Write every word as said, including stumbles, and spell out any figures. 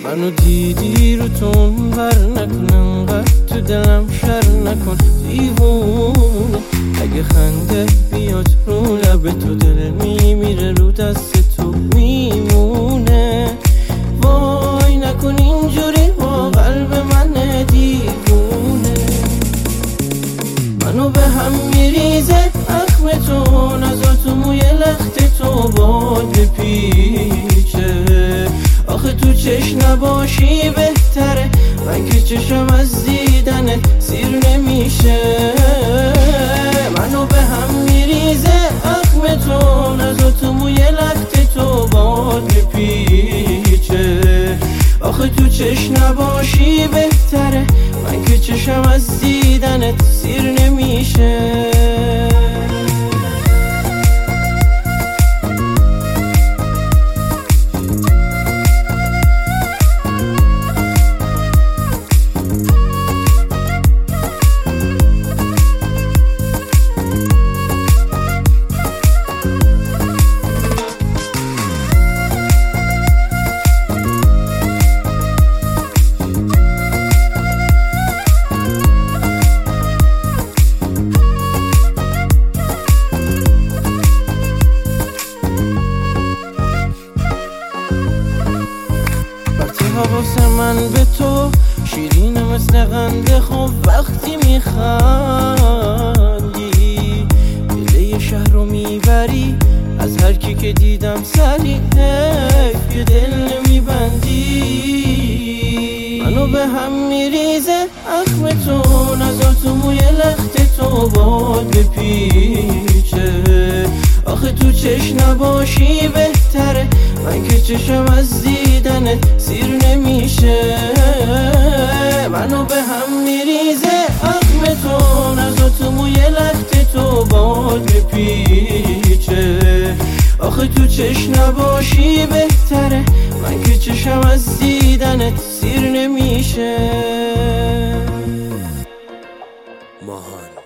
منو دیدی رو تون بر نکنم قد تو دلم شر نکن دیوونه. اگه خنده بیاد رو لب تو دل میمیره رو دست تو میمونه. وای نکن اینجوری با قلب من دیوونه. منو به هم میریزه اخم تو نزار تو موی لخت تو باد بپیچه. آخه تو چش نباشی بهتره من که چشم از دیدنت سیر نمیشه. منو به هم میریزه اخم تو نزار تو موی لخت تو باد بپیچه. آخه تو چش نباشی بهتره من که چشم از دیدنت سیر نمیشه. حواس من به تو شیرینه مثل قنده. خب وقتی میخندی دل یه شهر رو میبری از هر کی که دیدم سری حیف یه دل نمیبندی. منو به هم میریزه اخم تو نزار تو موی لخت تو باد بپیچه. آخه تو چش نباشی بهتره من که چشم از دیدنت سیر نمیشه. منو به هم میریزه اخم تو نزار تو موی لخت تو باد بپیچه. آخه تو چش نباشی بهتره من که چشم از دیدنت سیر نمیشه. ماهان